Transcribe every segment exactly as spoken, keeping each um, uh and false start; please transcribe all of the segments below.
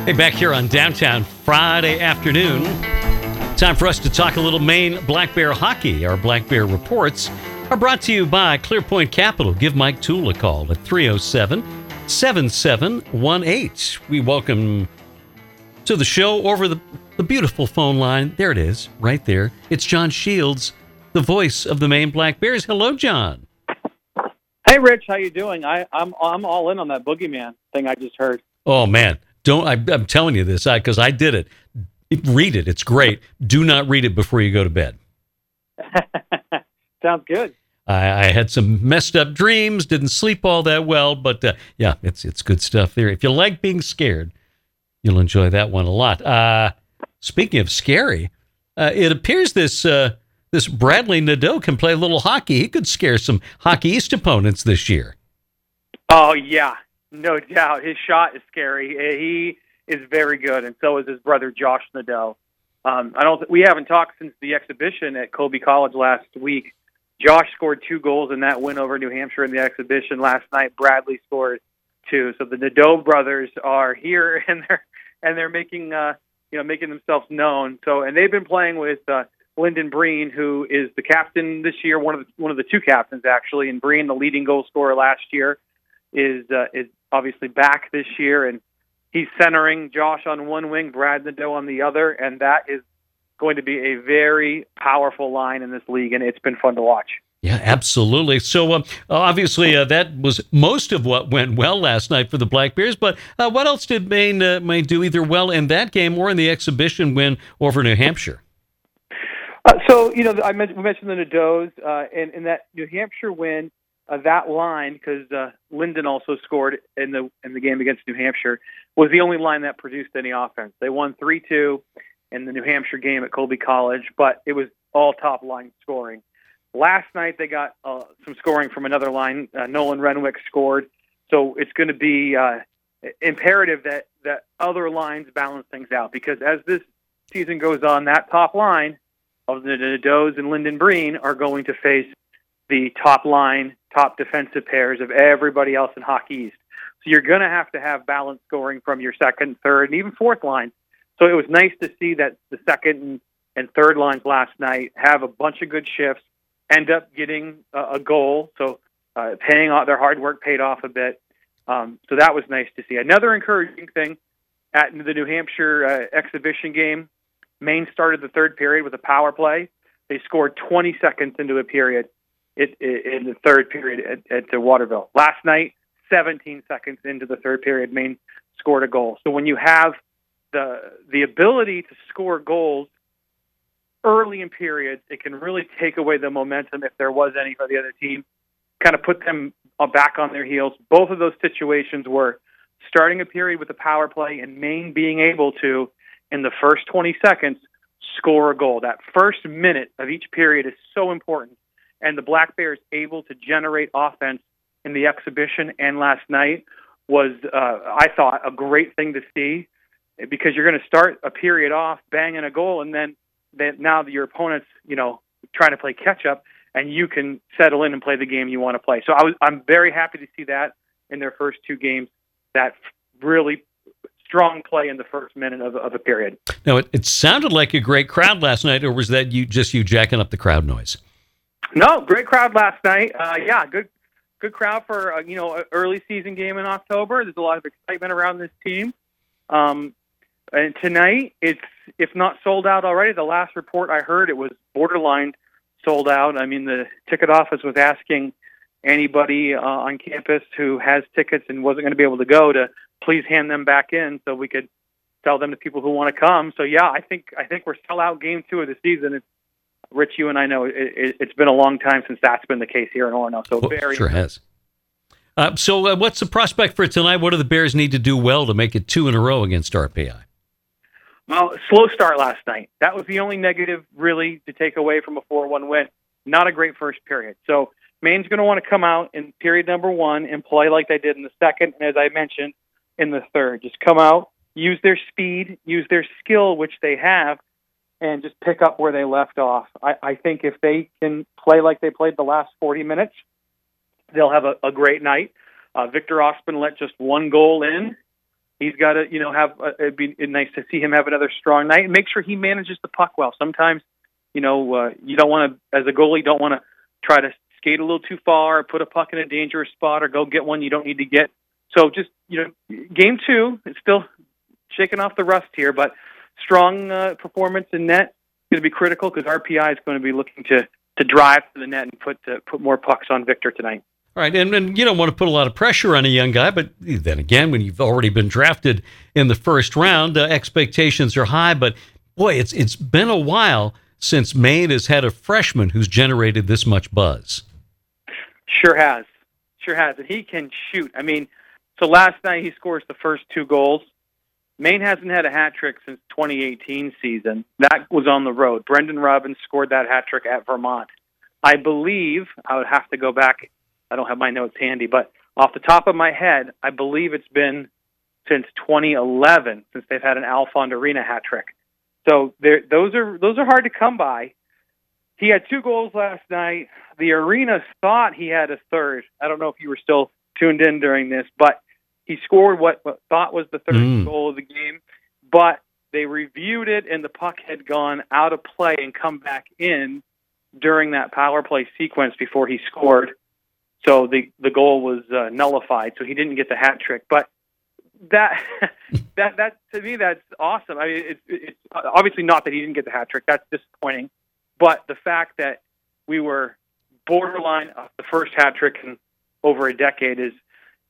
Hey, back here on Downtown Friday afternoon. Time for us to talk a little Maine Black Bear hockey. Our Black Bear reports are brought to you by ClearPoint Capital. Give Mike Toole a call at three oh seven, seven seven one eight. We welcome to the show over the, the beautiful phone line. There it is, right there. It's John Shields, the voice of the Maine Black Bears. Hello, John. Hey, Rich, how you doing? I, I'm I'm all in on that boogeyman thing I just heard. Oh, man. Don't I, I'm telling you this because I, I did it. Read it. It's great. Do not read it before you go to bed. Sounds good. I, I had some messed up dreams, didn't sleep all that well, but uh, yeah, it's it's good stuff there. If you like being scared, you'll enjoy that one a lot. Uh, speaking of scary, uh, it appears this uh, this Bradley Nadeau can play a little hockey. He could scare some Hockey East opponents this year. Oh, yeah. No doubt. His shot is scary. He is very good, and so is his brother, Josh Nadeau. Um, I don't. We haven't talked since the exhibition at Colby College last week. Josh scored two goals in that win over New Hampshire in the exhibition last night. Bradley scored two. So the Nadeau brothers are here, and they're and they're making uh, you know making themselves known. So and they've been playing with uh, Lyndon Breen, who is the captain this year, one of the, one of the two captains actually. And Breen, the leading goal scorer last year, is uh, is obviously back this year, and he's centering Josh on one wing, Brad Nadeau on the other, and that is going to be a very powerful line in this league, and it's been fun to watch. Yeah, absolutely. So um, obviously uh, that was most of what went well last night for the Black Bears, but uh, what else did Maine, uh, Maine do either well in that game or in the exhibition win over New Hampshire? Uh, so, you know, I mentioned, we mentioned the Nadeaus, uh, and in that New Hampshire win, uh, that line, because uh, Lyndon also scored in the in the game against New Hampshire, was the only line that produced any offense. They won three two in the New Hampshire game at Colby College, but it was all top-line scoring. Last night they got uh, some scoring from another line. Uh, Nolan Renwick scored, so it's going to be uh, imperative that, that other lines balance things out, because as this season goes on, that top line of the Nadeaus and Lyndon Breen are going to face the top line, top defensive pairs of everybody else in Hockey East. So you're going to have to have balanced scoring from your second, third, and even fourth line. So it was nice to see that the second and, and third lines last night have a bunch of good shifts, end up getting a, a goal. So uh, paying off their hard work paid off a bit. Um, so that was nice to see. Another encouraging thing at the New Hampshire uh, exhibition game, Maine started the third period with a power play. They scored twenty seconds into a period it, it, in the third period at, at Waterville. Last night, seventeen seconds into the third period, Maine scored a goal. So when you have the the ability to score goals early in periods, it can really take away the momentum, if there was any, for the other team, kind of put them back on their heels. Both of those situations were starting a period with a power play and Maine being able to, in the first twenty seconds, score a goal. That first minute of each period is so important, and the Black Bears able to generate offense in the exhibition and last night was, uh, I thought, a great thing to see, because you're going to start a period off banging a goal, and then that now your opponent's, you know, trying to play catch up, and you can settle in and play the game you want to play. So I was, I'm very happy to see that in their first two games, that really strong play in the first minute of, of a period. Now, it, it sounded like a great crowd last night, or was that you just you jacking up the crowd noise? No, great crowd last night. Uh, yeah, good good crowd for, uh, you know, an early season game in October. There's a lot of excitement around this team. Um, and tonight, it's if not sold out already. The last report I heard, it was borderline sold out. I mean, the ticket office was asking anybody uh, on campus who has tickets and wasn't going to be able to go to please hand them back in so we could sell them to people who want to come. So yeah, I think I think we're sell out game two of the season. It's, Rich, you and I know it, it, it's been a long time since that's been the case here in Orono. So well, very sure has. Uh, so uh, what's the prospect for tonight? What do the Bears need to do well to make it two in a row against R P I? Well, slow start last night. That was the only negative, really, to take away from a four one win. Not a great first period. So Maine's going to want to come out in period number one and play like they did in the second, and as I mentioned, in the third. Just come out, use their speed, use their skill, which they have, and just pick up where they left off. I, I think if they can play like they played the last forty minutes, they'll have a, a great night. Uh, Victor Osman let just one goal in He's got to, you know, have. Uh, it'd be nice to see him have another strong night. And make sure he manages the puck well. Sometimes, you know, uh, you don't want to, as a goalie, don't want to try to skate a little too far, or put a puck in a dangerous spot, or go get one you don't need to get. So just, you know, game two, it's still shaking off the rust here, but strong uh, performance in net is going to be critical because R P I is going to be looking to to drive to the net and put uh, put more pucks on Victor tonight. All right, and, and you don't want to put a lot of pressure on a young guy, but then again, when you've already been drafted in the first round, uh, expectations are high. But boy, it's it's been a while since Maine has had a freshman who's generated this much buzz. Sure has, sure has, and he can shoot. I mean, so last night he scores the first two goals. Maine hasn't had a hat trick since twenty eighteen season. That was on the road. Brendan Robbins scored that hat trick at Vermont. I believe I would have to go back. I don't have my notes handy, but off the top of my head, I believe it's been since twenty eleven since they've had an Alfond Arena hat trick. So those are those are hard to come by. He had two goals last night. The arena thought he had a third. I don't know if you were still tuned in during this, but he scored what, what thought was the third mm. goal of the game. But they reviewed it, and the puck had gone out of play and come back in during that power play sequence before he scored. So the, the goal was uh, nullified, so he didn't get the hat trick. But that that that to me, that's awesome. I mean, it's it's obviously not that he didn't get the hat trick. That's disappointing. But the fact that we were borderline uh, the first hat trick in over a decade is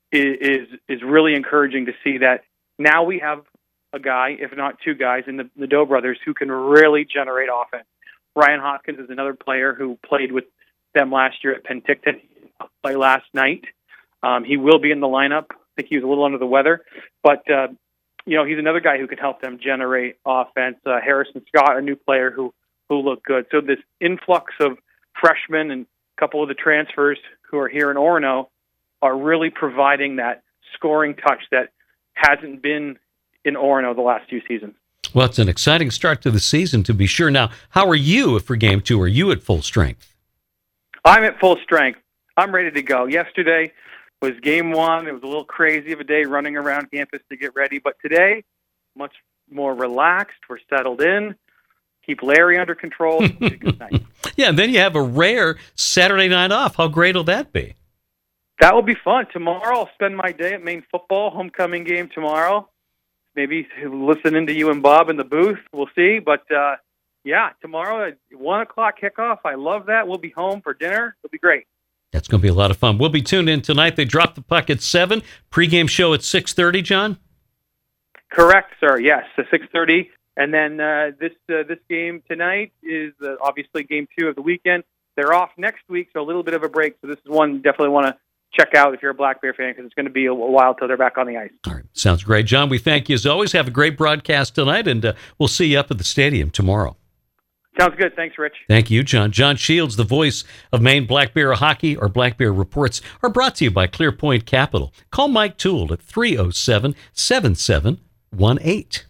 is is really encouraging to see that now we have a guy, if not two guys, in the Nadeau brothers who can really generate offense. Ryan Hopkins is another player who played with them last year at Penticton. Play last night. Um, he will be in the lineup. I think he was a little under the weather, but uh, you know, he's another guy who can help them generate offense. Uh, Harrison Scott, a new player who who looked good. So this influx of freshmen and a couple of the transfers who are here in Orono are really providing that scoring touch that hasn't been in Orono the last few seasons. Well, it's an exciting start to the season, to be sure. Now, how are you for game two? Are you at full strength? I'm at full strength. I'm ready to go. Yesterday was game one. It was a little crazy of a day running around campus to get ready. But today, much more relaxed. We're settled in. Keep Larry under control. It's a good night. Yeah, and then you have a rare Saturday night off. How great will that be? That will be fun. Tomorrow, I'll spend my day at Maine football, homecoming game tomorrow. Maybe listening to you and Bob in the booth. We'll see. But, uh, yeah, tomorrow at one o'clock kickoff. I love that. We'll be home for dinner. It'll be great. That's going to be a lot of fun. We'll be tuned in tonight. They drop the puck at seven. Pre-game show at six thirty, John? Correct, sir. Yes, at six thirty. And then uh, this uh, this game tonight is uh, obviously game two of the weekend. They're off next week, so a little bit of a break. So this is one you definitely want to check out if you're a Black Bear fan, because it's going to be a while till they're back on the ice. All right. Sounds great. John, we thank you as always. Have a great broadcast tonight, and uh, we'll see you up at the stadium tomorrow. Sounds good. Thanks, Rich. Thank you, John. John Shields, the voice of Maine Black Bear Hockey, or Black Bear Reports, are brought to you by Clearpoint Capital. Call Mike Toole at three oh seven, seven seven one eight.